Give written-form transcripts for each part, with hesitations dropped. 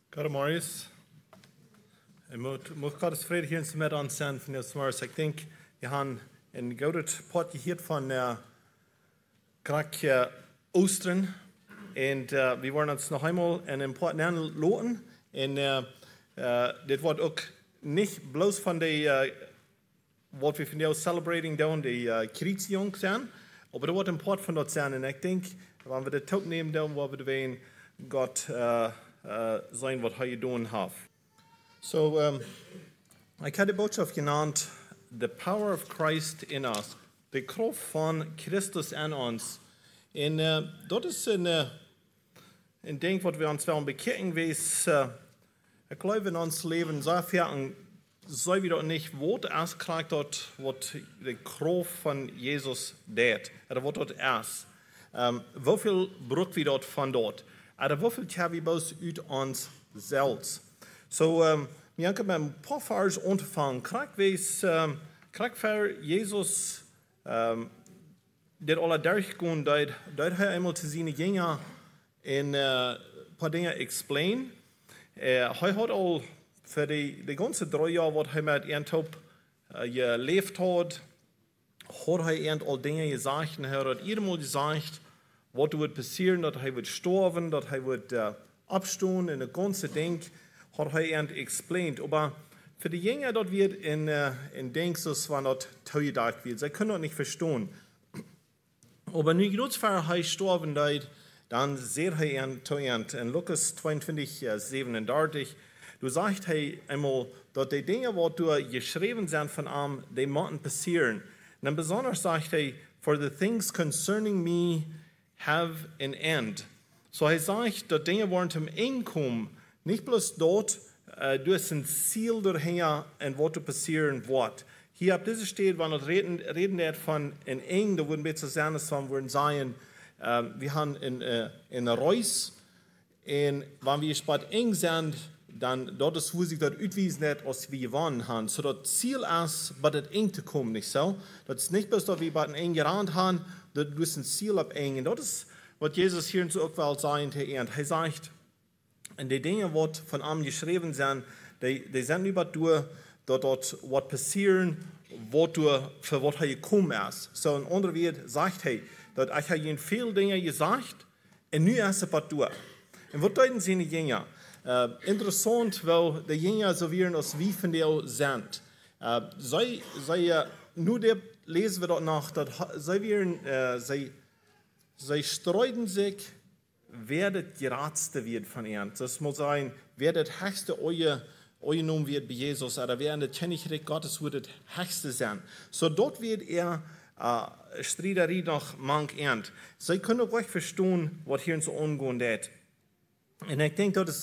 God Morris. Ik moet Gottes vrede hier in met ons zijn van deze morgen. Ik denk, we hebben een gouden pot gehoord van krak Oosteren. En we worden ons nog eenmaal in een pot loten. En dit wordt ook niet bloos van de, wat we van jou celebrating doen, de Kriegsjong zijn. Maar er wordt een pot van dat zijn. En ik denk, wanneer we de top nemen, dan waar we weten, God zijn wat hij doen heeft. Ik had de boodschap genaamd, The Power of Christ in Us. De kracht van Christus in ons. En dat is een ding wat we ons wel bekijken wees. Ik geloof in ons leven zo ver, zou we dat niet wat erst krijgen dat wat de kracht van Jezus deed. En wat dat is. Hoeveel broek we dat van dat. En hoeveel hebben we boos uit ons zelfs. Wir haben mit ein paar Vers angefangen. Krijg voor Jezus dit alle durchgegaan, dat hij eenmaal te zijn Jünger een paar dingen explain. Hij had al voor de ganze 3 jaar wat hij met Eentop geleefd had hij al dingen gezegd. En hij had iedereen gezegd, wat wordt passeren, dat hij wordt sterven, dat hij wordt abstaan en het ganze ding. Had hij explained. Maar für die Jünger dort wird in Denksus, wann dort teuerdag wird. Sie können das nicht verstehen. Aber nu groß für er gestorben ist, dann sehr er teuernd. In Lukas 22, 37, du sagst er einmal, dass die Dinge, die du geschrieben sind von ihm, die müssen passieren. Und dann besonders sagt er, for the things concerning me have an end. So er sagt, dass Dinge wollen zum Ende kommen. Nicht bloß dort, du hast ein Ziel dahinter und was du passieren wird. Hier ab dieser steht, wenn wir reden von in eng, da würden wir zusammen sagen, wir haben in Reus, und wenn wir spät eng sind, dann dort ist, wo sich das utwiesen hat, als wir gewonnen haben. So das Ziel ist, bei das eng zu kommen, nicht so? Das ist nicht bloß, dass wir bei den eng gerannt haben, das ist ein Ziel ab eng. Und das ist, was Jesus hier in so auch sagen, er sagt, und die Dinge, die von ihm geschrieben sind, die sind über du, dort was passieren, für was er gekommen ist. So in anderen Worten sagt er, dass ich habe viele Dinge gesagt, und nu ist es was du. Und was deuten seine Jünger? Interessant, weil die Jünger so wären, als wie von dir sind. Nur der lesen wir dort nach, dass sie streiten sich, wer das geratste wird von ihnen. Das muss sein, wer das höchste genommen wird bei Jesus, oder wer in der Königreich Gottes wird das höchste sein. So dort wird Streiterie noch manch ernt. Sie können ruhig verstehen, was hier so umgehen wird. Und ich denke, das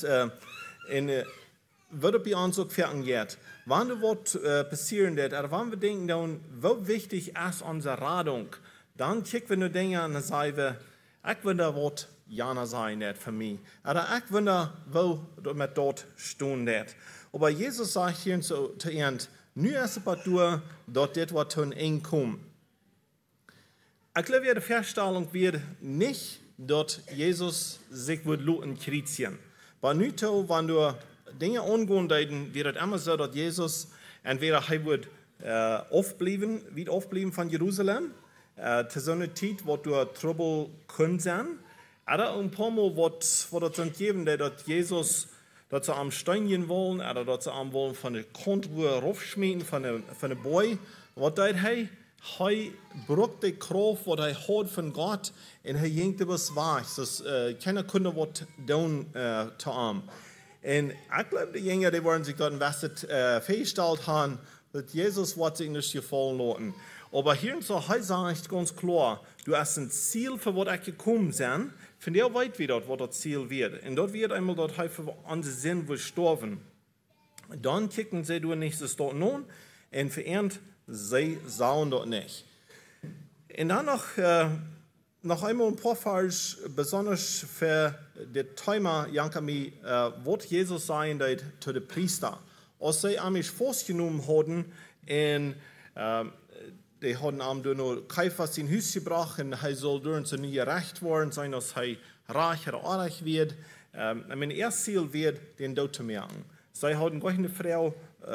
wird bei uns auch verangert. Wenn was passieren wird, oder wenn wir denken, dann, wie wichtig ist unsere Radung, dann kicken wir nur Dinge an und sagen, ich will da was Jana sein nicht für mich. Aber ich wundere, wo mit dort stehen wird. Aber Jesus sagt hier zu Ende, nu ist es bei dir, dort das was zu eng kommt. Ich glaube, die Feststellung wird nicht, dass Jesus sich wird luten kritizieren. Aber nu, wenn du Dinge angehen deuten, wird es immer so, dass Jesus entweder er wird aufbleiben von Jerusalem, zu so einer Zeit, wo du Trouble können sein. Oder ein paar Mal, was das geben, dass Jesus, dass sie am Stein gehen wollen, oder dass sie am wollen von der Kontur raufschmieden, von der Boy. Was tut er? Er braucht die Kraft, was er hat von Gott, und er jingt etwas weg. Das keiner konnte was tun zu ihm. Und ich glaube, die Jünger, die wollen sich dort festgestellt haben, dass Jesus wird sich nicht gefallen lassen. Aber hier so sagt ganz klar, du hast ein Ziel, für was ich gekommen bin, von der weit wie dort, was das Ziel wird. Und dort wird einmal dort für unsere Sinn will sterben. Dann kicken sie du nicht das dort nun, und verehrt sie sauen dort nicht. Und dann noch einmal ein paar Falls, besonders für das Thema, Jankami, wird Jesus sein, zu den Priester. Als sie an mich festgenommen hatten, und die haben am nur Kaiphas in Haus gebracht und er soll durch zu nie gerecht worden sein, dass er reich oder arg wird. Mijn eerste ziel wird, den dood te merken. Zij houden gleich eine Frau,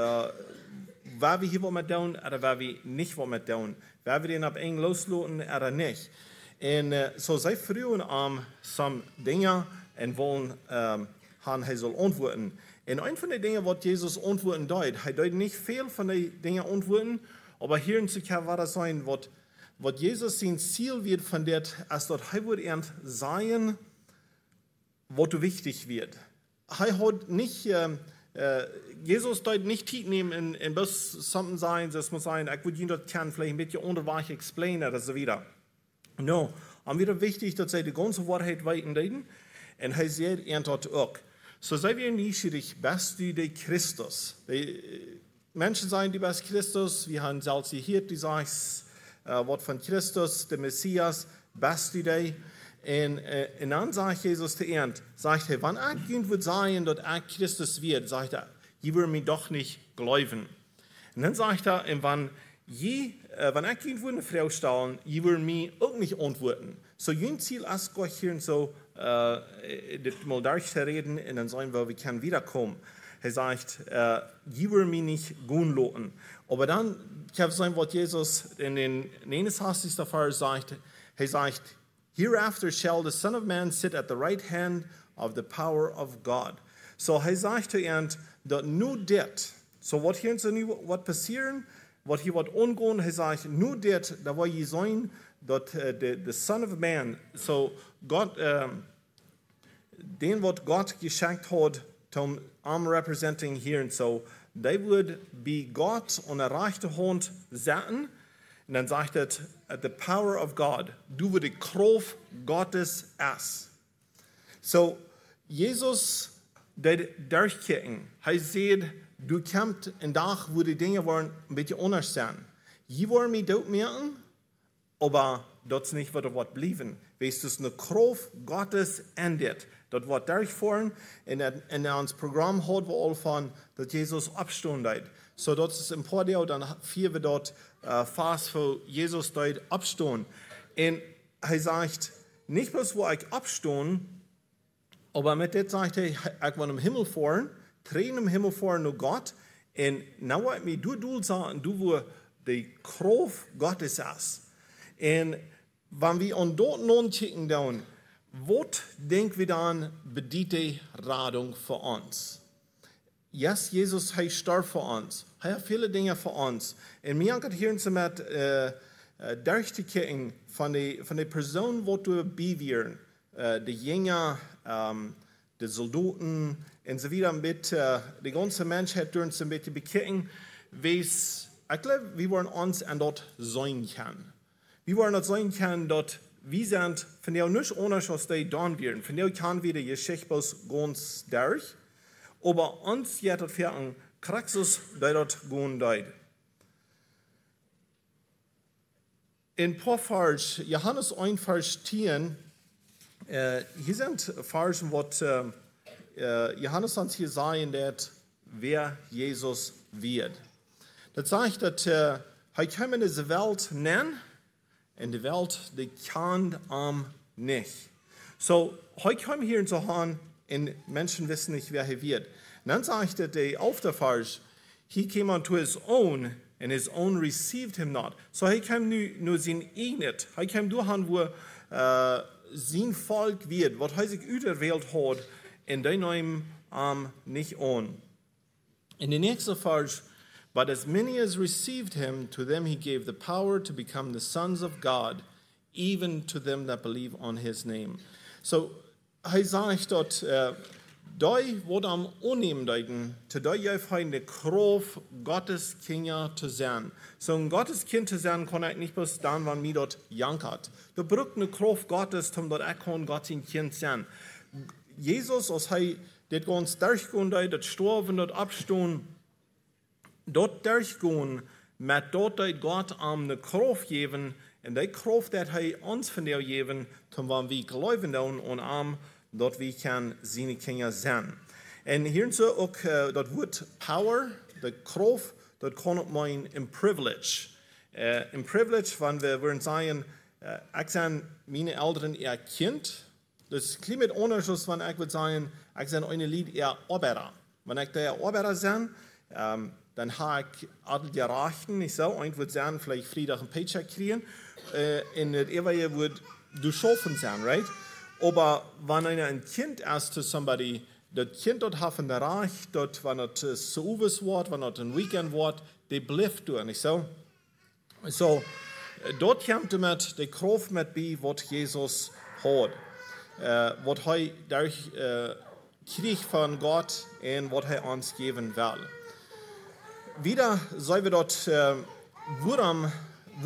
waar we hier wat met doen, oder waar we niet wat met doen. Waar we den op eng loslaten, oder niet. En zo zij vroegen some dingen en willen hij zal antwoorden. En een van de dingen wat Jezus antwoorden deed, hij deed niet veel van die dingen antwoorden, aber hier in Zucker war das sein, wat Jezus zijn Ziel wird von dit, als dat hij wordt ernt sein, wat wichtig wird. Hij hat nicht, Jesus deed nicht Zeit nehmen in bis something sein, das muss sein, ich würde Ihnen das vielleicht ein bisschen unterweich explainen oder so wieder. No, aber wieder wichtig, dass sie die ganze Wahrheit weiterleiten, und hij sagt ernt dat auch. So sei wir neugierig, bist du der Christus? Die Menschen sagen, die bist Christus, wir haben selbst hier, die sagen, Wort von Christus, der Messias, bist du der? Und dann sagt Jesus zu Ernt, sagt er, wenn ich gehen würde sagen, dass ich Christus wird, sagt er, ihr würdet mir doch nicht glauben. Und dann sagt er, wenn ich gehen würde eine Frau stellen, ihr würdet mir auch nicht antworten. So, ein Ziel ist Gott hier und so, das mal durchzureden, und dann sagen wir können wiederkommen. Er sagt, ihr würdet mich nicht gehen lassen. Aber dann kann es sein, was Jesus in den 69. Vers sagt, er sagt, hereafter shall the Son of Man sit at the right hand of the power of God. So, er sagt zu ihnen, dass nur das, so was hier so was passieren, was hier was umgehen, er sagt, nur das, da war je sein, dass the Son of Man, so Gott, den, was Gott geschenkt hat, zum representing hier und so, they would be Gott und eine rechte Hand setzen. Und dann sagt er, the power of God, du wirst die Kraft Gottes es. So, Jesus, der durchkicken, er sagt, du kämpft ein Tag, wo die Dinge waren ein bisschen anders sein. Je wollen mich dort merken, aber das ist nicht, was blieben. Weißt du, es ist eine Kraft Gottes endet. Das wird durchfahren, und uns Programm hat wir all von, dass Jesus abstündet. So, das ist ein paar Dinge, dann vier wir dort fast für Jesus dort abstehen. Und er sagt, nicht bloß, wo ich abstehen, aber mit dem sagt er, ich will im Himmel fahren, Tränen im Himmel fahren nur Gott, und now what mir du sagen, du wo die Kraft Gottes ist. Und wenn wir an dort nun kicken down, was denken wir dann bedient die Radung für uns? Yes, Jesus, er starb für uns. Er hat viele Dinge für uns. Und mir hat hier so mit durchzukicken von der Person, die du bewirren, die Jünger, die Soldaten und so weiter, mit die ganze Menschheit durch so ein bisschen bekicken, ich glaube, wir wollen uns an dort sein können. Wir wollen dort sein können, dort wir sind von der nicht anders als die dann werden. Von der kann wir die Geschichte ganz durch. Aber uns jetzt das Ferien, Christus, der dort gehen deit. In paar Vers, Johannes 1, Vers 10, hier sind Versen, was Johannes uns hier sagen, dass wer Jesus wird. Das sagt, dass er kann in diese Welt nennen, in die Welt, die kann nicht. So, heute kommen hier zu haben, und Menschen wissen nicht, wer er wird. Und dann sagt er, der auf der Vers, he came unto his own, and his own received him not. So, er kam nur sein eigenes. Er kam durch, wo sein Volk wird, was er sich überwählt hat, und den nehmen nicht an. In der nächsten Vers, but as many as received him, to them he gave the power to become the sons of God, even to them that believe on his name. So, er sagt dort, die, wo am annehmen deuten, zu die eine Kraft Gottes Kinder zu sein. So ein Gottes Kind zu sein, kann ich nicht bloß dann, wenn mir dort jankert. Du brauchst eine Kraft Gottes, um dort auch Gott sein Kind zu sein. Jesus, als er das ganz durchgehen, das Sterben, das Abstehen, dort durchgehen, mit dort Gott eine Kraft geben, und die Kraft, die er uns von der geben, wenn wir glauben und dort wir können seine Kinder sein. Und hier so auch das Wort Power, die Kraft, das kann man im Privilege. Im Privilege, wenn wir würden sagen, ich bin meine Eltern ihr Kind, Dus klein met onderzoek van ik wil zeggen, ik ben een lied eher Arbeiter. Wanneer ik daar Arbeiter ben, dann habe ich alle die Rechten, nicht so, und würde sagen, vielleicht Freitag ein Paycheck kriegen, in das ewige wird du schaffen sein, right? Aber wenn ein Kind ist zu somebody, das Kind dort hat von der Reich, dort, wenn es so uwes wird, wenn es ein Weekend wird, die bleibt du, nicht so? So, dort kommt mit die Kraft mit bei, was Jesus hat. Was er durch kriegt von Gott und was er uns geben will. Wieder sollen wir dort, warum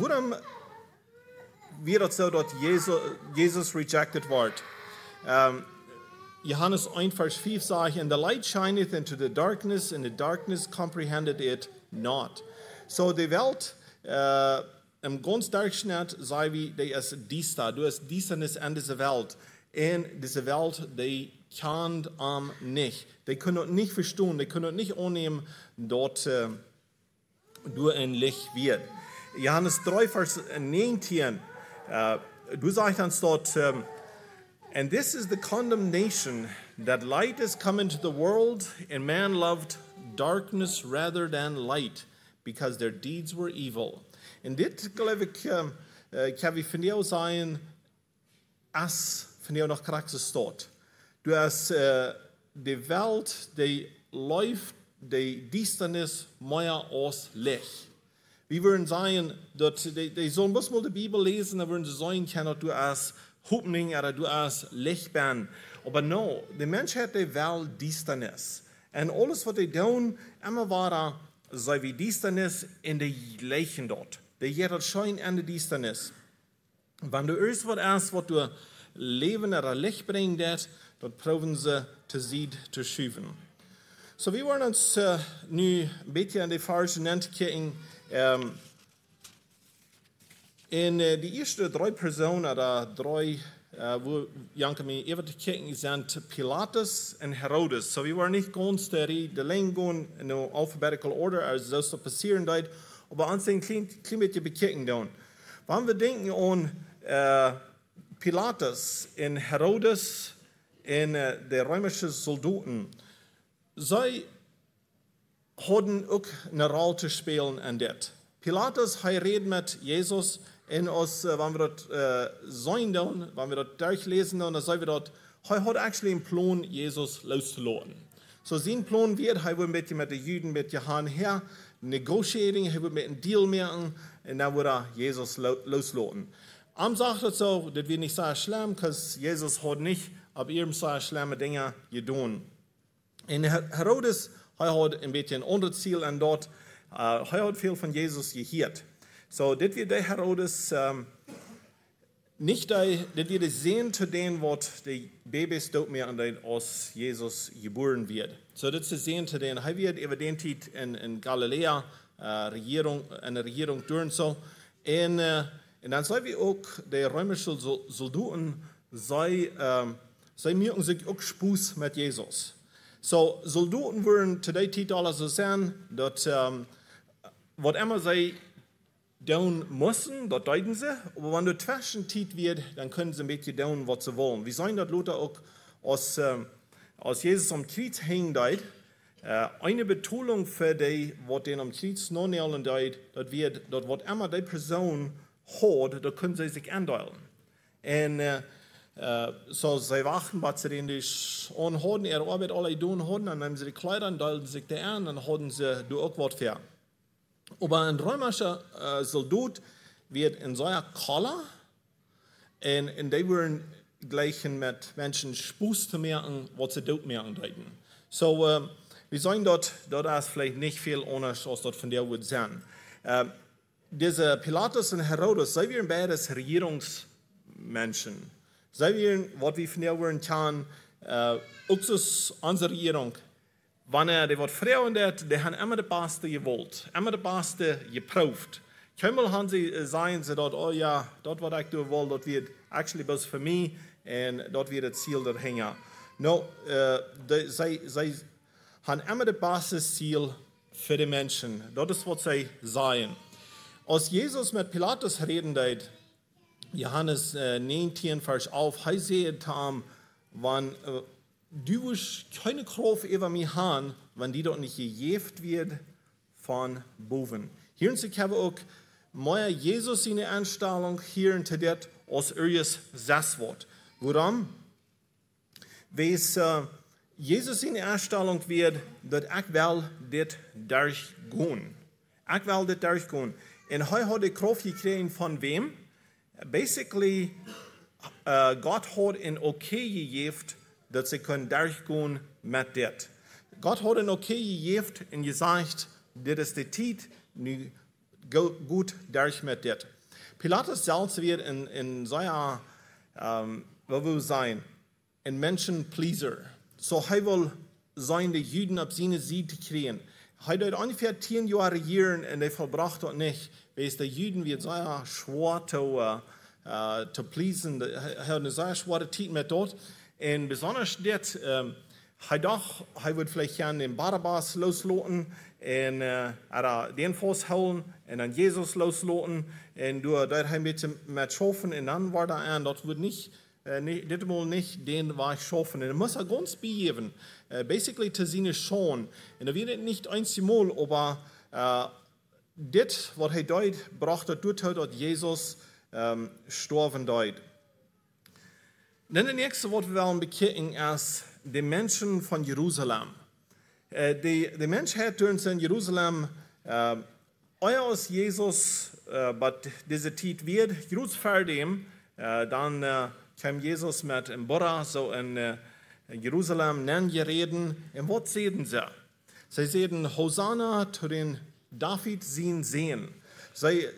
wird das so, dass Jesus rejected wird? Johannes 1, Vers 5 sagt, and the light shineth into the darkness, and the darkness comprehended it not. So die Welt, im ganz Durchschnitt, sagen wir, die ist düster. Du hast Düsternis in dieser Welt. In dieser Welt, die kann nicht. Die können nicht verstehen, die können nicht annehmen, dort du ein Licht wird. Johannes 3, Vers 19, du sagst uns dort, and this is the condemnation, that light is come into the world, and man loved darkness rather than light, because their deeds were evil. En dit, geloof ik, kan we van jou zijn, als van jou nog kracht staat. Du hast die Welt, die läuft, die Düsternis mehr als Licht. Wir würden sagen, dass die sollen bloß mal die Bibel lesen, dann würden sie sagen können, dass du als Hoffnung oder du als Licht bist. Aber no, der Mensch hat die Welt Düsternis. Und alles, was die tun, immer war so wie Düsternis in die Leichen dort. Die jeder Schein an der Düsternis. Wenn du erst was du Leben oder Licht bringen das, dort proben sie zu sehen, zu schieben. So, wir wollen uns nu ein bisschen an die Verse angucken. In die ersten 3 Personen oder 3, wo Janke mir eben gucken, sind Pilatus und Herodes. So, wir wollen nicht ganz die Länge gehen in der alphabetical order, als das so passieren wird, aber uns ein klein bisschen bekicken tun. Wenn wir denken an Pilatus und Herodes und die römischen Soldaten, sie hatten auch eine Rolle zu spielen in das. Pilatus redet mit Jesus und uns, wenn wir das sehen, wenn wir das durchlesen, dann sehen wir dort, er hat actually einen Plan, Jesus loszulassen. So sein Plan wird, er will mit den Juden, mit Johannes her negotiating, er will mit einem Deal machen und dann wird Jesus loslassen. Am sagt es so, das wird nicht so schlimm, weil Jesus hat nicht ab ihrem so schlimme Dinge getan. Und Herodes, er hat ein bisschen ein anderes Ziel und dort, er hat viel von Jesus gehört. So, das wird der Herodes nicht, das wird sehen zu dem, was die Babys dort mehr aus Jesus geboren wird. So, das ist sehen zu dem, er wird über den Zeit in Galiläa eine Regierung durch so. Und dann sehen wir auch, die römischen Soldaten, sie merken sich auch Spaß mit Jesus. So, Soldaten würden zu der Zeit alles so sein, dass, was immer sie tun müssen, das deuten sie, aber wenn du Zwischenzeit wird, dann können sie ein bisschen tun, was sie wollen. Wir sehen das Luther auch, als Jesus am Kreuz hängt, eine Betonung für die, was den am Kreuz noch nehmen, das wird, dass was immer die Person hat, da können sie sich andeulen. Und so, sie wachen, was sie denn anhaben, ihre Arbeit alle tun haben, dann nehmen sie die Kleider, deuten sich die an, dann haben sie auch was für. Aber ein römischer Soldat wird in so einer Collar und die würden gleich mit Menschen Spaß zu merken, was sie dort merken deuten. So, wir sagen dort ist vielleicht nicht viel anders, als dort von der wird sein. Diese Pilatus und Herodes, sie wären beides Regierungsmenschen. Sie wären, was wir von der werden kann, auch unsere Regierung. Wenn die wat Frauen die haben immer das Beste gewollt, immer das Beste geprüft. Keinmal haben sie sagen sie dort, oh ja, dort was ich tun will, dort wird actually bloß für mich und dort wird das Ziel dort hängen. No, sie haben immer das beste Ziel für die Menschen. Das ist, was sie sagen. Als Jesus mit Pilatus reden deed, Johannes 19, Vers 11, hij zei het wenn du keine Kraft über mich haben, wenn die dort nicht gejäft wird von boven. Hier in sich habe auch mehr Jesus in der Anstellung hier in Tedet als eures Sasswort. Warum? Weil Jesus in der Anstellung wird, dass ich will das durchgehen. Ich will das durchgehen. Und er hat die Kraft gekriegt von wem? Basically, Gott hat ein Okay gegeben, dass sie können durchgehen mit das. Gott hat ein Okay gegeben und gesagt, das ist die Zeit, nu gut durch mit das. Pilatus selbst wird in seiner, was will sein, ein Menschenpleaser. So, er will seine Juden auf seine Seite kriegen. Er hat ungefähr 10 Jahre regieren und er verbracht dort nicht, weil die Juden wird sehr schwer zu pleasen. Er hat eine sehr schwere Zeit mit dort. Und besonders das, er wird vielleicht gerne den Barabbas loslassen und den festhalten und dann Jesus loslassen und dort ein bisschen mit schaffen und dann war da an, dort wird nicht, das mal nicht den war schaffen. Und er muss er ganz begeben, basically zu seine schon. Und er wird nicht einmal, aber das, was er dort brachte, dort Jesus gestorben dort. Dann das nächste, was wir wollen bekicken, ist die Menschen von Jerusalem. Die Menschheit in Jerusalem, als Jesus, aber diese Zeit wird Jerusalem, dann kam Jesus mit dem Bora so in Jerusalem reden. Und was sehen sie? Sie sehen Hosanna zu den David sehen. Sie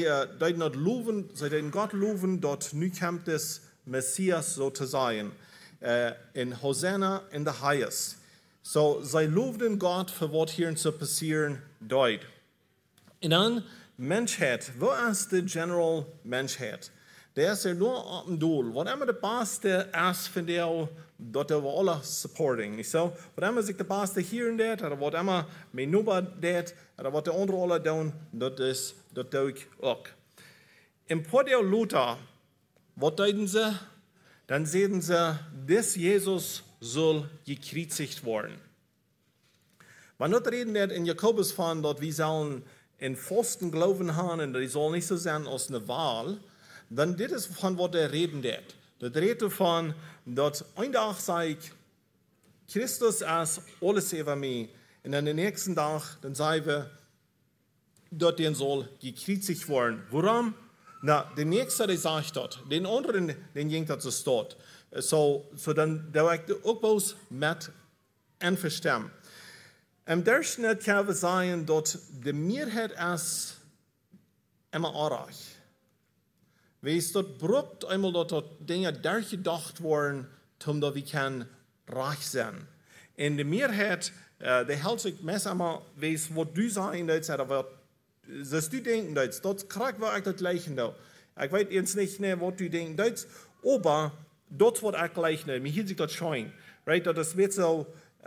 den Gott loben, dort nu kommt es Messias sozusagen. In Hosanna in the highest. So, sie loben Gott für was hier zu passieren dort. Und dann Menschheit. Wo ist die General Menschheit? Der ist ja nur auf dem Doel. Was immer der Beste ist von der, dort wir alle supporting. So, was immer sich der Beste hier und dort, oder was immer mein Nuba dort, oder was der andere alle tun, das tue ich auch. Im Podeo Luther, was deuten sie? Dann sehen sie, dass Jesus soll gekreuzigt werden. Wenn dort reden wir in Jakobus von, dort wir sollen in festen Glauben haben, und die soll nicht so sein als eine Wahl, dann das ist von was der reden wird. Das redet davon, dass ein Tag sagt, Christus ist alles über mich, und dann den nächsten Tag, dann sagen wir, dort den soll gekreuzigt werden. Warum? Na, der Nächste, der sagt dort, den anderen, den ging das so dort. So dann, da war ich auch bloß mit einverstanden. Im Durchschnitt kann wir sagen, dass die Mehrheit ist immer arg. Weil es dort braucht einmal, dass Dinge durchgedacht werden, damit wir können reich sein. Und die Mehrheit, die hält sich meist einmal, weiß, was du sagen willst, oder was du denken willst. Dort kriegt wir das Gleiche da. Ich weiß jetzt nicht, was du denken willst, aber dort wird auch gleich, mir hielt sich das schon. Right? Das wird so,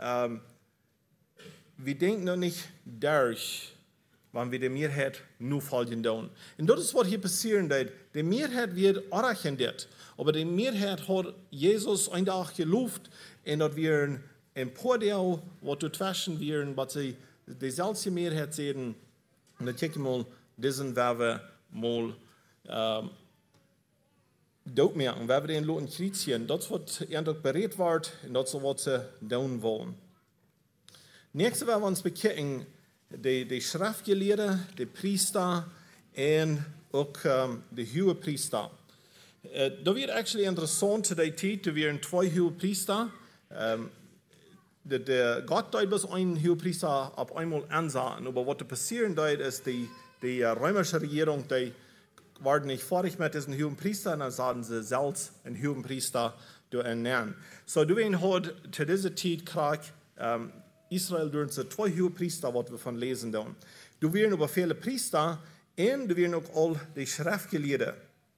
wir denken noch nicht durch, wenn wir der Mehrheit nur folgen tun. Und das ist, was hier passieren wird. Die Mehrheit wird arrogant, aber die Mehrheit hat Jesus ein Tag gelobt und dass wir ein paar Dinge, was du twaschen werden, was sie die selbst Mehrheit sehen. Und dann checken wir mal, diesen werden wir mal dort merken, wenn wir den Leuten kritizieren. Das wird endlich berät wird und das ist, was sie tun wollen. Nächstes werden wir uns bekicken, die Schriftgelehrten, die Priester und auch die Hohepriester. Da wird actually interessant zu der Zeit, da werden 2 Hohepriester. Der Gott dort bis ein Hohepriester auf einmal ansahen. Aber was da passieren dort ist, die römische Regierung, die waren nicht fertig mit diesen Hohepriestern, dann sahen sie selbst einen Hohepriester ernähren. So, du hat zu dieser Zeit Krieg Israel durch 2 Hohepriester, was wir von lesen tun. Du werden aber viele Priester und du werden auch all die Schriftgelehrten.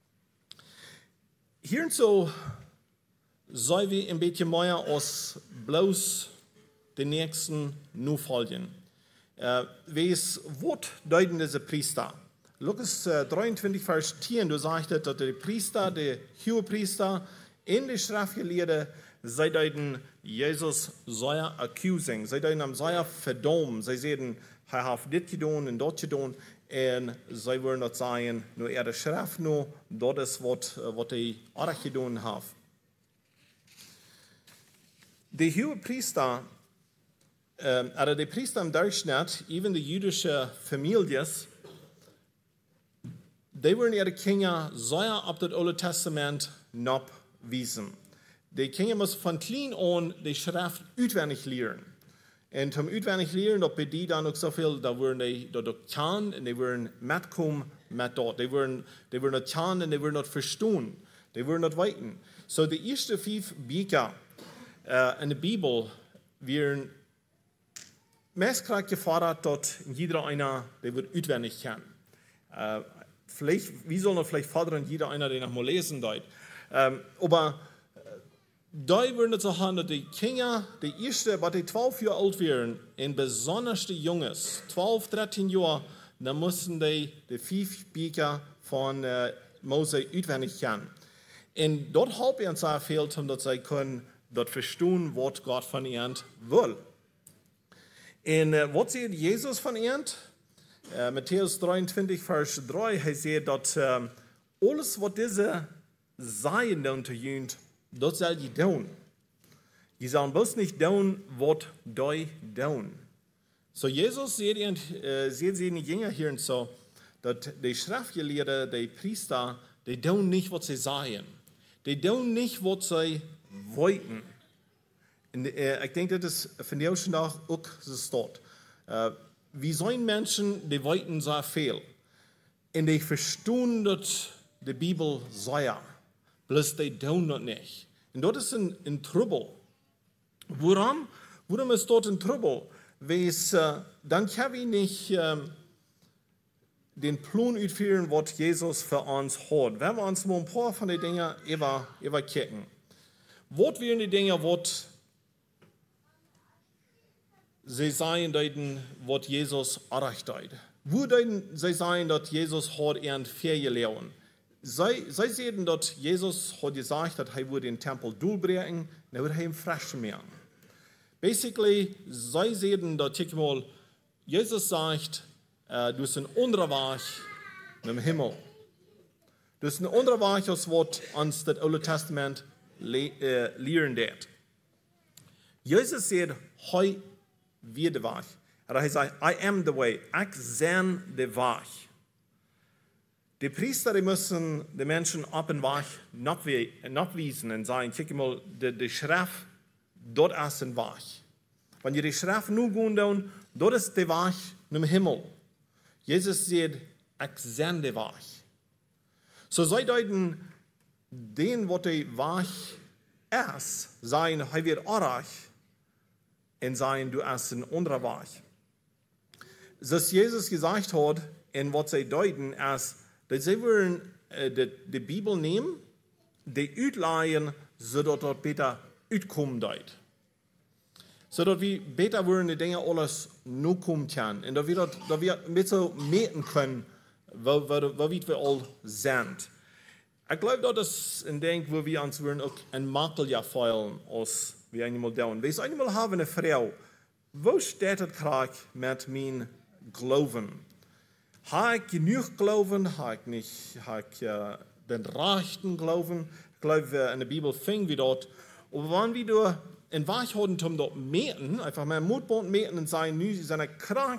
Hier und so sollen wir ein bisschen mehr als bloß den nächsten nur folgen. Was deuten diese Priester? Lukas 23, Vers 10, du sagst, dass die Priester, die Hohepriester und die Schriftgelehrten sie deuten Jesus sehr accusing, sie deuten am sehr verdammen, sie sehen, er hat dit gedaan und dort gedaan, und sie wollen not sagen, nur er schreibt nur, das ist, was er auch gedaan hat. Die hohe Priester, oder die Priester im Durchschnitt, even die jüdische Familien, die wollen ihre Kinder sehr auf das Alte Testament nachweisen. Die Kinder müssen von klein an die Schrift auswendig lernen. Und zum auswendig lernen, da bei die dann auch so viel, da wollen die dort kennen und die wollen mitkommen mit dort. Die wollen das kennen und die wollen das verstehen. Die wollen das weiten. So die ersten 5 Bücher in der Bibel werden meistens gefordert, dass jeder einer, der wird auswendig kennen. Wir sollen vielleicht fordern, jeder einer, der noch mal lesen dort. Aber da würden es so haben, dass die Kinder, die ersten, was die 12 Jahre alt wären, und besonders die Jungs, 12, 13 Jahre, dann mussten die 5 Bücher von Mose auswendig kennen. Und dort hat uns sehr viel, dass sie können dort verstehen, was Gott von ihnen will. Und was sieht Jesus von ihnen? Matthäus 23, Vers 3, er sagt, dass alles, was diese sagen unter ihnen, das soll je tun. Je sollen bloß nicht tun, was die tun. So Jesus sieht seine Jünger hier und so, dass die Schriftgelehrten, die Priester, die tun nicht, was sie sagen. Die tun nicht, was sie wollten. Und ich denke, das ist von der schon auch so steht. Wie sollen Menschen, die wollten sehr viel. Und die verstehen, dass die Bibel sagt. Bloß die tun das nicht. Und dort ist ein Trouble. Warum ist dort ein Trouble? Weil dann können wir nicht den Plan ausführen, was Jesus für uns hat. Wenn wir uns mal ein paar von den Dingen überkicken. Was wären die Dinge, was sie sagen, was Jesus erreicht hat? Wo sie sagen, dass Jesus hat ihren Ferien lernen? Sie sehen, dass Jesus hat gesagt, dass er den Tempel durchbringen und er wird ihn frisch machen. Basically, sie sehen, dass Jesus sagt, du bist ein anderer Weg im Himmel. Du bist ein anderer Weg, als was uns das Alte Testament lehren wird. Jesus sagt, ich bin der Weg. Er sagt, I am the way. Ich bin der Weg. Die Priester, die müssen die Menschen auf den Weg nachweisen und sagen, guck mal, die Schrift, dort ist ein Weg. Wenn ihr die Schrift nur gehen, dort ist der Weg im Himmel. Jesus sagt, ich bin der Weg. So sie deuten den, was der Weg ist, sagen, er wird erreicht und sagen, du hast ein anderer Weg. Was Jesus gesagt hat, und was sie deuten, ist, dass sie wollen die Bibel nehmen, die ausleihen, sodass dort besser auskommen dort. Sodass wir besser wollen die Dinge alles nur kommen können. Und dass wir mit so merken können, wo wir all sind. Ich glaube, das ist ein Ding, wo wir uns auch ein Makel ja feilen, als wir einmal tun. Wir einmal haben eine Frau, wo steht es gerade mit meinem Glauben? Habe ich genug Glauben? Habe ich nicht den rechten Glauben? Ich glaube, in der Bibel fing wir dort. Aber wenn wir in Wahrheit dort meten, einfach mal Mutbund meten und sagen, nu sind krank,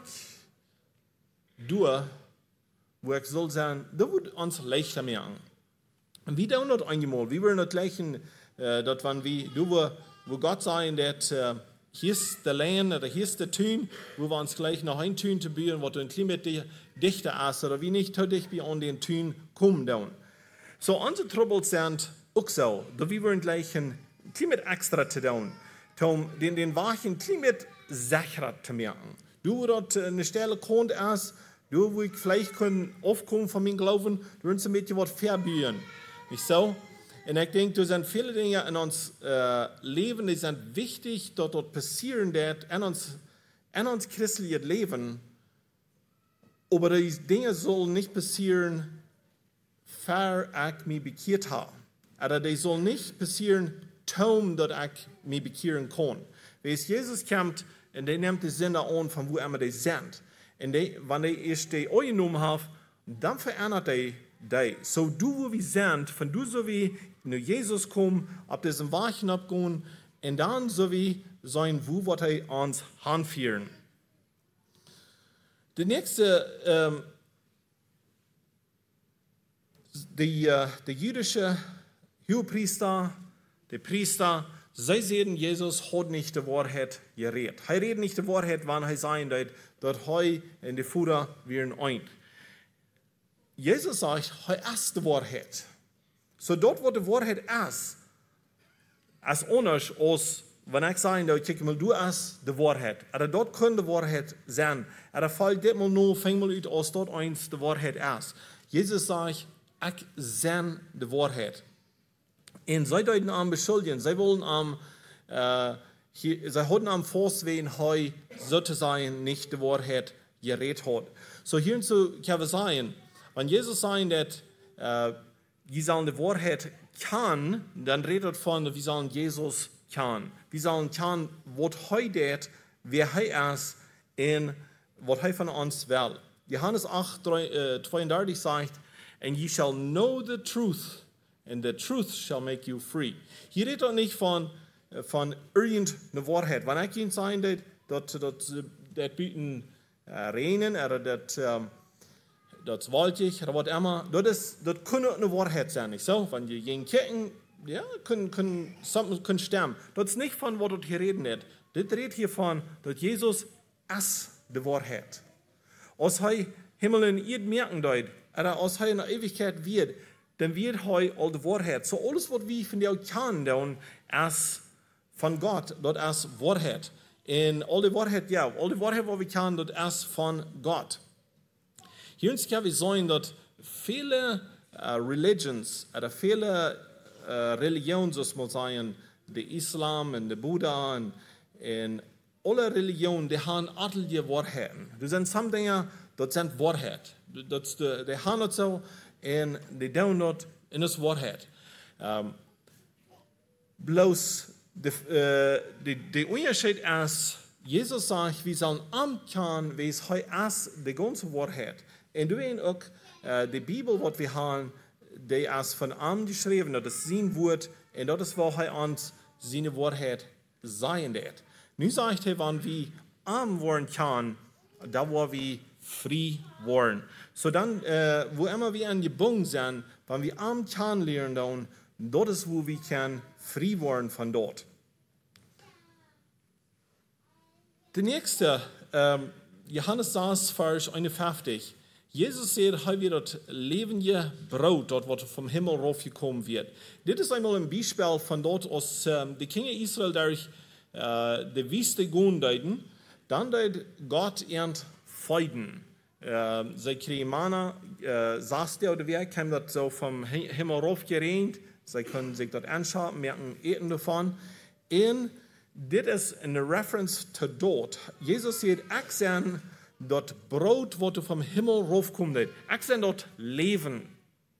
wo ich soll sein, das wird uns leichter machen. Und wir tun das einmal. Wir wollen das gleichen, dass wenn wir, wo Gott sagen, dass hier ist der Land oder hier ist der Tun, wo wir uns gleich noch ein Tun zu bauen, was ein Klima dichter ist, oder wie nicht so dicht bei an den Tun kommen. So, unsere Troubles sind auch so, dass wir wollen gleich ein Klima extra zu tun, um den Wachen Klima sicherer zu machen. Du, dort eine Stelle kommt erst, du, wo ich vielleicht aufkommen von meinem Glauben, du willst mit dir was verbühen. Nicht so? Und ich denke, da sind viele Dinge in uns Leben, die sind wichtig, dass dort passieren wird, in uns christliches Leben. Aber die Dinge sollen nicht passieren, bevor ich mich bekehrt habe. Oder die sollen nicht passieren, Taum, dat ich mich bekehren kann. Wenn Jesus kommt, und der nimmt die Sünder an, von wo immer die sind. Und wenn die erst die angenommen haben, dann verändert die. So du, wo wir sind, von du so wie nur Jesus kommt, ab diesem Wachen abgehen, und dann so wie sein, wo wird er uns anführen. Der nächste, der jüdische Hohepriester, der Priester, sie sehen, Jesus hat nicht die Wahrheit geredet. Er redet nicht die Wahrheit, wenn er sagen wird, dass er in die Futter werden ein. Jesus sagt, er ist die Wahrheit. So dort, wo die Wahrheit ist, als anders als wenn ich sage, kijk mal, du ist die Wahrheit. Aber dort kann die Wahrheit sein. Aber fällt dit mal nur, fängt mal uit, als dort eins die Wahrheit ist. Jesus sagt, ich bin die Wahrheit. Und sie deuten am beschuldigen, sie wollen sie hatten am Vorswehen, he sozusagen nicht die Wahrheit geredet hat. So hierzu kann wir sagen, wenn Jesus sagt, dass wir sollen die Wahrheit kann, dann redet von, wir sollen Jesus kann. Wir sollen kann, was er tut, wer er ist und was er von uns will. Johannes 8, 32 sagt, and ye shall know the truth, and the truth shall make you free. Hier redet er nicht von irgendeiner Wahrheit. Wenn ich Ihnen sage, dass bieten Regen oder das waldig oder was immer, das kann eine Wahrheit sein. Nicht so? Wenn die gegen Kirchen, ja, können sterben. Das ist nicht von, was hier reden wird. Das redet hier von, dass Jesus ist die Wahrheit. Als er Himmel und Erde merken wird, oder als er in der Ewigkeit wird, dann wird er all die Wahrheit. So alles, was wir von dir kennen, dann ist von Gott, das ist Wahrheit. Und all die Wahrheit, ja, all die Wahrheit, was wir kennen, das ist von Gott. Hier kann wir sagen, dass viele Religions, oder viele Religionen, so muss man sagen, der Islam und der Buddha und alle Religionen, die haben alle die Wahrheiten. Das sind some Dinge, das sind Wahrheit. Die haben das so und die tun das in das Wahrheit. Bloß der Unterschied ist, Jesus sagt, wir sollen amtern, wie es heute ist, die ganze Wahrheit. Und du weißt auch, die Bibel, die wir haben, die ist von ihm geschrieben, das ist sein Wort, und das ist, was er uns seine Wahrheit sein wird. Nun sagt er, wenn wir arm werden können, da wo wir frei werden. So dann, wo immer wir an gebunden sind, wenn wir arm kennenlernen, dann, dort ist, wo wir frei werden von dort. Der nächste, Johannes 6, Vers 51. Jesus sagt, er wird das lebende Brot, dort, was vom Himmel raufgekommen wird. Das ist einmal ein Beispiel von dort, als die Kinder Israel durch die Wüste gehen deuten, dann deut Gott ihren Feuden. Sie kriegen Manna, saß der oder wer, kam das so vom Himmel raufgeregnet, sie können sich das anschauen, merken, eten davon. Und das ist eine Reference zu dort. Jesus sagt, ich bin das Brot, das vom Himmel raufkommt. Ich bin dort Leben.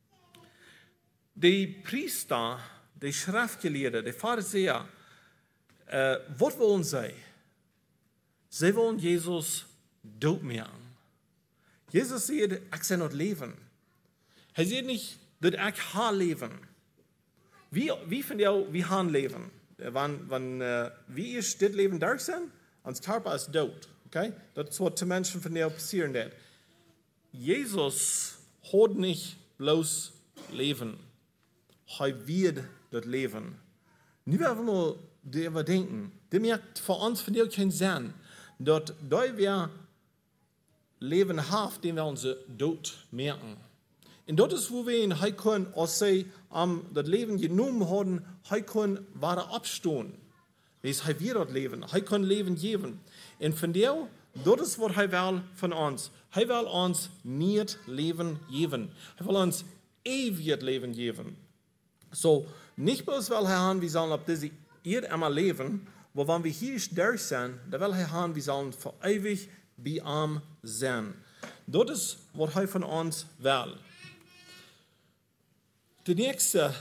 Die Priester, die Schriftgelehrten, die Pharisäer, was wollen sie? Sie wollen Jesus tot machen. Jesus sagt, ich bin dort Leben. Er sagt nicht, dass ich habe Leben. Wie von dir, wir haben Leben. Wenn wir das Leben durch sind, unser Körper ist tot. Okay? Das ist, was die Menschen von dir passieren wird. Jesus hat nicht bloß Leben. Er wird das Leben. Nicht einfach nur darüber denken. Das merkt für uns von dir keinen Sinn. Dass wir Leben haben, den wir uns tot merken. Und das ist, wo wir ihn können, als sie das Leben genommen haben, können weiter abstehen. Er wird das Leben. Er kann Leben geben. Und von dir, das ist, was er will von uns. Er will uns nicht Leben geben. Er will uns ewiges Leben geben. So, nicht bloß will er haben, wir sollen auf diese Erde einmal leben, aber wenn wir hier durch sind, dann will er haben, wir sollen für ewig bei ihm sein. Das ist, was er von uns will. Der nächste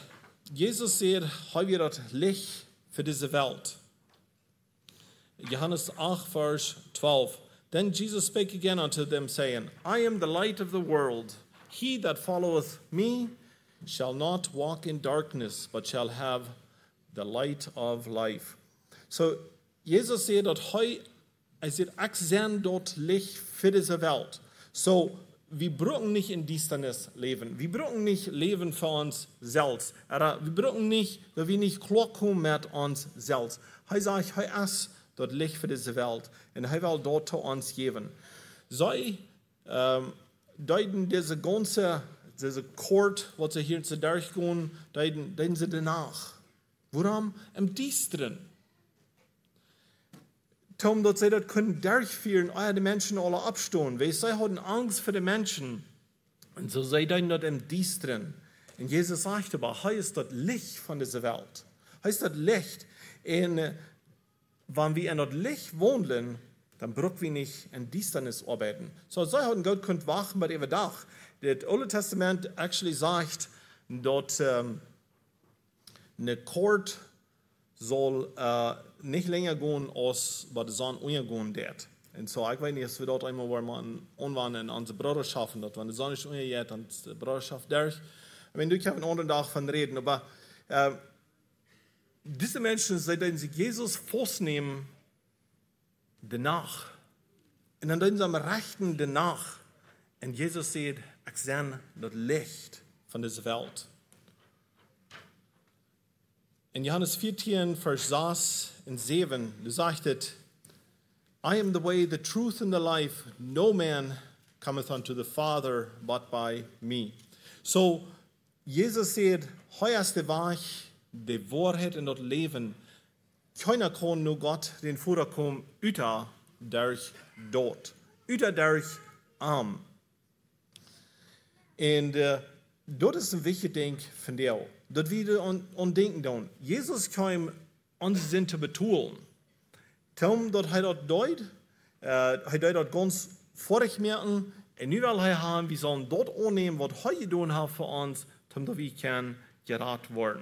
Jesus sagt, hij wird das Licht für diese Welt. Johannes 8, Vers 12. Then Jesus spake again unto them, saying, I am the light of the world. He that followeth me shall not walk in darkness, but shall have the light of life. So, Jesus sagt, dass ich sehen dort Licht für diese Welt. So, wir brauchen nicht in Düsternis leben. Wir brauchen nicht leben für uns selbst. Wir brauchen nicht, dass wir nicht klarkommen mit uns selbst. Er sagt, er ist dort Licht für diese Welt. Und er will dort zu uns geben. Sie deuten diese Kort, was sie hier zu durchgehen, deuten sie danach. Warum? Im Düsteren. Tom, dass sie das können durchführen, die Menschen alle abstehen. Weil sie hatten Angst vor den Menschen. Und so sie dann dort im Düsteren. Und Jesus sagt aber, er ist das Licht von dieser Welt. Er ist das Licht. Und wenn wir in das Licht wohnen, dann brauchen wir nicht in Düsternis arbeiten. So, sie hatten Gott könnt wachen bei ihrem Dach. Das Alte Testament actually sagt, dass eine Kord soll nicht länger gehen, als bei der Sonne untergehen wird. Und so, ich weiß nicht, es wird dort einmal, wo man umwandeln an unsere Bruderschaft, dass wenn die Sonne nicht untergeht, dann ist die Bruderschaft durch. Ich meine, ich habe einen anderen Tag von reden, aber diese Menschen, seitdem sie Jesus vornehmen, danach, und dann sind sie am Rechten danach, und Jesus sagt, ich sehe das Licht von dieser Welt. In Johannes 14, Vers 6 und 7, du sagst, I am the way, the truth, and the life. No man cometh unto the Father but by me. So, Jesus sagt, hij ist der Weg, die Wahrheit und das Leben. Keiner kann nur Gott den Vater kommen, uta durch dort, uta durch arm. Und das ist ein wichtiges Ding von dir. Dat wir an denken doen. Jesus kwam ons zin te betoelen. Tom dat hij dat deed, hij deed dat ganz vorig merken. En nu wil hij hebben, we zullen dat aannemen wat hij gedaan heeft voor ons, zodat we kunnen geraad worden.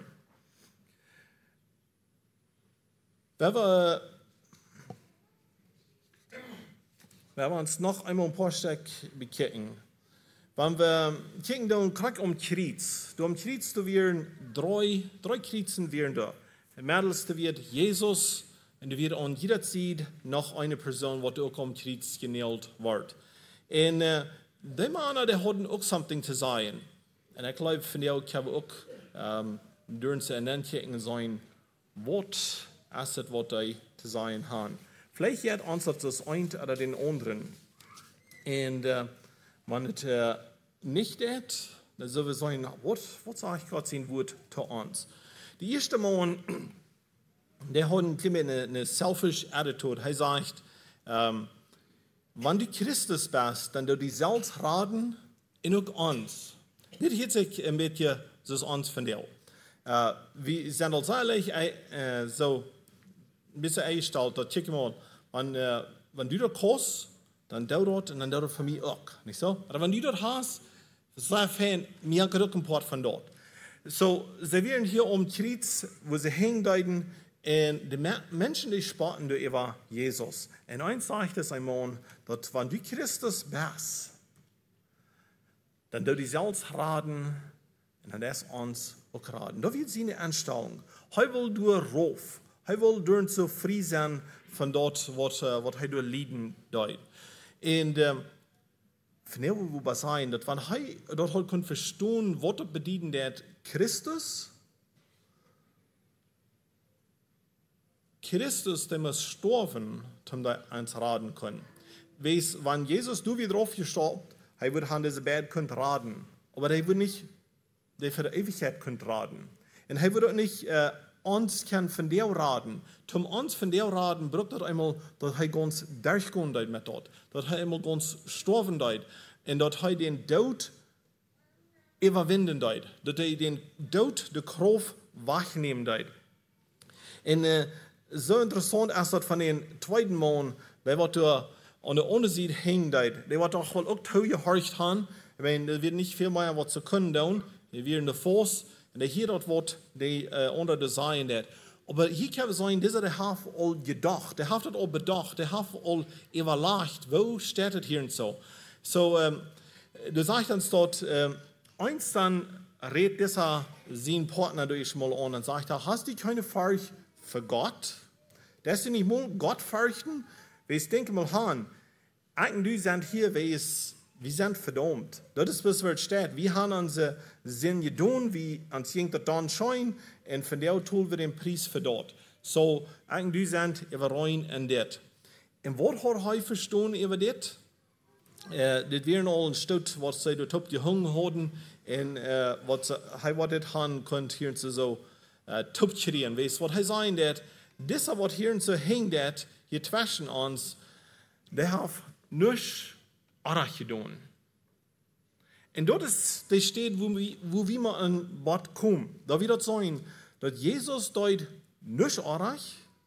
We uns noch einmal ein paar Stück bekijken. Wenn wir kijken, dan krijg om Kreuz. Om Kreuz te weer drei Kreuzen wären da. Der middelste wird Jesus und da wird an jeder Zeit noch eine Person, die auch am Kreuz genäht wird. Und die Männer, die hatten auch something zu sagen. Und ich glaube, von der kann auch durch sie in den Kirchen sein, was ist es, was die zu sagen haben. Vielleicht hat uns das eine oder den anderen. Und wenn es nicht ist, dann sollen wir sagen, was sagt Gott sein Wort zu uns? Die erste Mann, der hat eine selfish attitude. Er sagt, wenn du Christus bist, dann du dich selbst raten und auch uns. Nicht jetzt ein bisschen so uns von dir. Wir sind als ehrlich so ein bisschen eingestellt, dass check mal, wenn du das kannst, dann dauert und dann dauert für mich auch, nicht so? Aber wenn du das hast, das war fein, mir auch ein Part von dort. So, sie werden hier Kreuz, wo sie hängen, und die Menschen, die spotten über Jesus. Und eins sagt es einmal, dass wenn du Christus bist, dann du dich selbst raten, und dann ist uns auch raten. Da wird sie eine Anstellung. Er will durch Ruf, er will durch so frei sein von dort, was er durch Lieden deut. Und von der wir sagen, dass wenn er dort halt kann verstehen, was er bedienen der Christus, der muss sterben, damit er uns raten können. Weißt, wenn Jesus du wieder drauf gestorben, er wird an diese Bett können raten, aber er wird nicht, der für die Ewigkeit können raten. Und er wird auch nicht uns kann von der raten. Zum uns von der raten, braucht er einmal, dass er ganz durchgehen mit dort, dass er einmal ganz sterben und dass er den Tod überwinden dass er den Tod, die Kraft wegnehmen Und so interessant ist das von den zweiten Mann, der wird da an der Unterseite hängen der wird auch teuer gehorcht haben, wenn er wird nicht viel mehr was zu können tun, er wird in der Fuß, En hier dat wordt de onder de zijn dat. Maar hier kan we zijn, deze heeft al gedacht, hij heeft het al bedacht, hij heeft al überlegt, wo staat het hier en zo. Du sagst dann dort, eins dann redet dieser sein Partner durch mal an und sagt, hast du keine Furcht für Gott? Dass du nicht mal Gott fürchten? Wir denken mal an, du sind hier, wir sind verdammt. Das ist, was wir steht. Wir haben unsere Sinn getan, wie uns das dann scheint, und von der tun wir den Preis für dort. So, du sind wir rein in das. Und was hat er verstanden über das? Dit weer al een stuk wat zij dat op de hang hadden en wat hij wat dit han kunt hier zo topcheren. Wees wat hij zei dat dit wat hier zo hing dat je tussen ons, die heeft niets arg gedaan. En dat is de staat wo we maar aan wat komen. Dat we dat zijn dat Jezus deed niets arg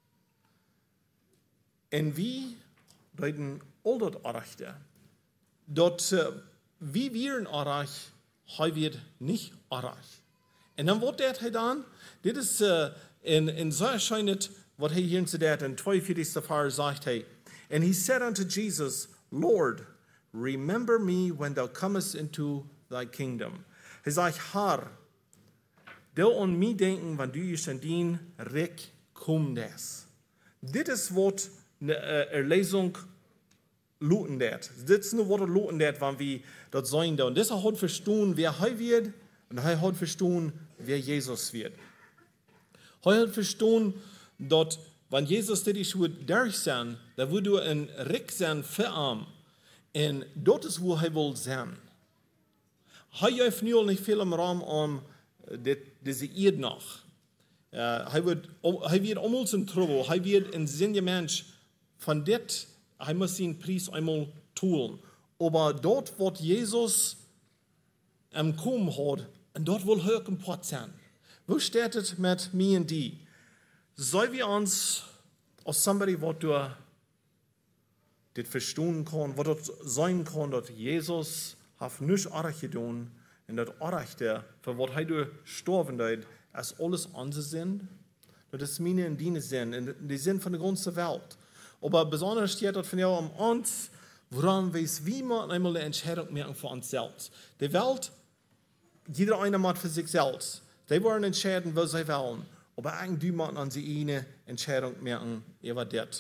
en wie deeden al dat argte. Dat wie wir arg, hij wird nicht arg. En dan wordt dat gedaan. Dit is in zo erscheint het wat hij hier in dat in 42. vers zegt hij. And he said unto Jesus, Lord, remember me when thou comest into thy kingdom. Hij zegt, Herr, deel aan mij denken, wanneer du je in dien rijk komst. Dit is wat een lezing looten dat. Dit is nu wat er looten dat, wanneer we dat zijn dan. Dus hij had verstaan wie hij wird, en hij had verstaan wie Jezus wird. Hij had verstaan dat, wanneer Jezus dit is hoe derg zijn, dan wordt er een rijk zijn voor hem. En dat is hoe hij wil zijn. Hij heeft nu al niet veel im Raum om deze eerd nog. Hij wird allemaal zijn trouble. Hij wird een zinnige mens van dit. Hij muss zijn Preis einmal tun. Aber dort, wat Jesus am kommen hat, und dort will hij ook een pot zijn. Wo steht het met mij en die? Sollen wir uns als somebody, wat du dit verstaan kan, wat het zijn kan, dat Jezus heeft niets arg gedaan, en dat argte, voor wat hij door gestorven deed, is alles onze zin. Dat is mijn en die zin, en de zin van de ganze Welt. Aber besonders steht das von jou um uns, woran weiß wie man einmal eine Entscheidung merken für uns selbst. Die Welt, jeder einer macht für sich selbst. Die wollen entscheiden, was sie wollen. Aber eigentlich machen an sie eine Entscheidung merken über das.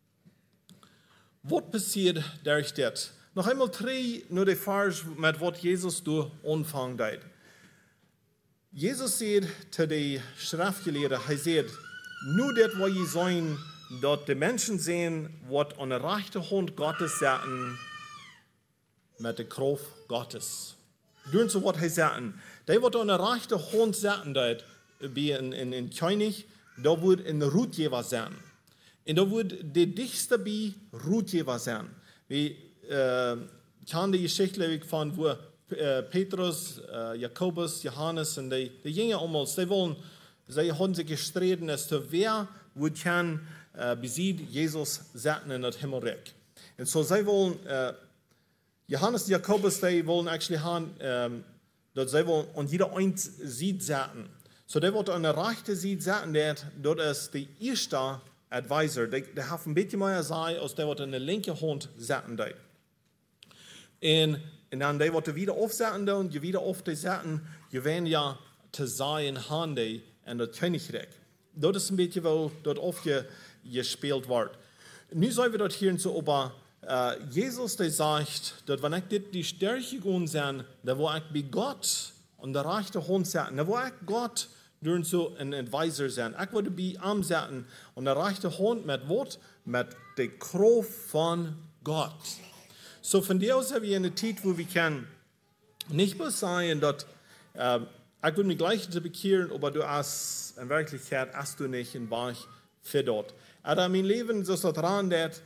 Was passiert durch das? Noch einmal drei, nur die Vers, mit was Jesus durch anfangen hat. Jesus sagt zu den Schriftgelehrten, er sagt, nur das, was ihr sein, dat de mensen sehen, wat aan de rechterhand Gottes zaten, met de kracht Gottes. Doen ze wat hij zaten. Die wat aan de rechterhand zaten, dat bij in König, dat wordt een roetgever zijn. En dat wordt de dichtste bij roetgever zijn. We kennen de geschichte van wo Petrus, Jakobus, Johannes en die gingen allemaal, zij hadden zich gestreden als te wer wordt kan besiegt Jesus zaten in het Himmelrijk. En zo zij willen, Johannes en Jakobus, die willen actually gaan, dat zij willen aan jeder eind ziet zaten. Zo die wordt aan de rechte ziet zaten, dat is de eerste advisor. Die heeft een beetje meer zij, als die wordt aan de linkerhand zaten. En dan die wordt er wieder afzaten, en je wieder af te zaten, je wen ja te zijn handen en het koninkrijk. Dat is een beetje wel dat gespeeld wordt. Nu zijn we dat hier zo over Jesus, die zegt dat wanneer dit die sterke gaan zijn, dan wil ik bij God aan de rechterhand zitten. Dan wil ik God door zo een advisor zijn. Ik wil bij hem zitten aan de rechterhand met wat? Met de kracht van God. So von der aus hebben we een tijd waar we kan niet meer zeggen dat ik wil me gleich te bekeren, aber du hast in Wirklichkeit hast du nicht in Bach für dort. Aber mein Leben ist so dran, dass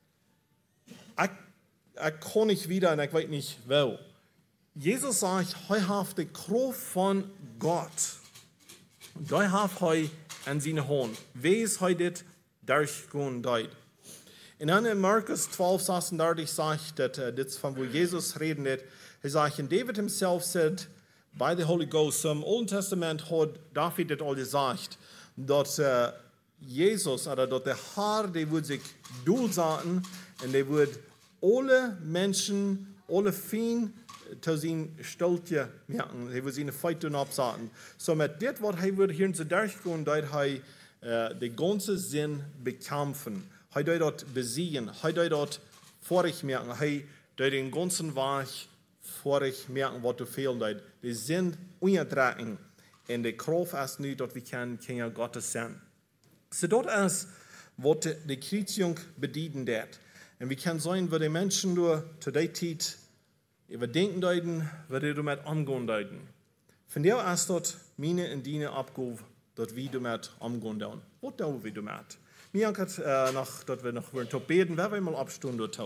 ich kann nicht wieder und ich weiß nicht wo. Jesus sagt, er hat die Kraft von Gott. Und da hat er in seine Hand. Wie ist er das durchgehen dort? Und dann in Markus 12, 36 sagt, das von wo Jesus redet, er sagt, and David himself said, by the Holy Ghost. Im Alten Testament hat David das all gesagt, dass Jesus, oder dass der Herr, der wird sich durchsetzen und der wird alle Menschen, alle Feen zu sein Stolze merken. Er wird seine Feinde absetzen. So mit dem, was er wird hier in der durchgehen, dass er den ganzen Sinn bekämpfen. Er wird dort besiegen. Er wird dort vorig merken. Er wird den ganzen Weg vorig merken, was du fehlen. Die sind unterdrücken. Und die Kraft ist nicht, dass wir Kinder Gottes sind. So das ist, was die Kreuzung bedienen wird. Und wir können sagen, wie die Menschen nur zu der Zeit überdenken deuten, wie die damit umgehen deuten. Von der ist dort meine und deine Abgabe, dass wir damit umgehen deuten. Was tun wir damit? Mir hat dass wir noch beten, wer wir mal abstunden dort.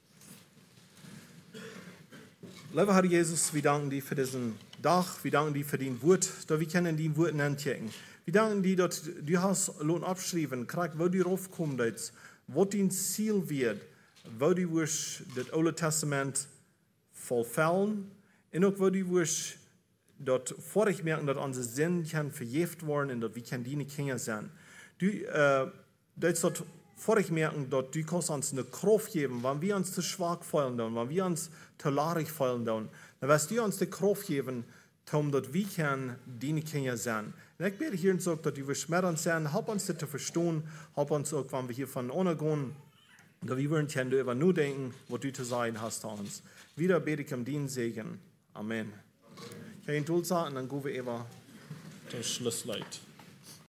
Lieber Herr Jesus, wir danken dir für diesen Tag, wir danken dir für dein Wort, dass wir können dein Wort entdecken. Wir danken dir, dass du hast Lohn abgeschrieben, wo du raufkommst, was dein Ziel wird, wo du wirst das Alte Testament vollfällen und auch wo du wirst dort vorig merken, dass unsere Sinn kann verjeft worden und dass wir deine Kinder sein. Du dort vorig merken, dass du kannst uns eine Kraft geben, wenn wir uns zu schwach fallen, wenn wir uns zu larig fallen, dann wirst du uns die Kraft geben, dass wir deine Kinder sein. Und ich bete hier und sage, dass du wirst mit uns sein, help uns das zu verstehen, help uns auch, wenn wir hier von ohne gehen, dass wir können über nur denken, was du zu sagen hast zu uns. Wieder bete ich um den Segen. Amen. Ich habe ihn sagen, dann gehen wir über das Schlusslied.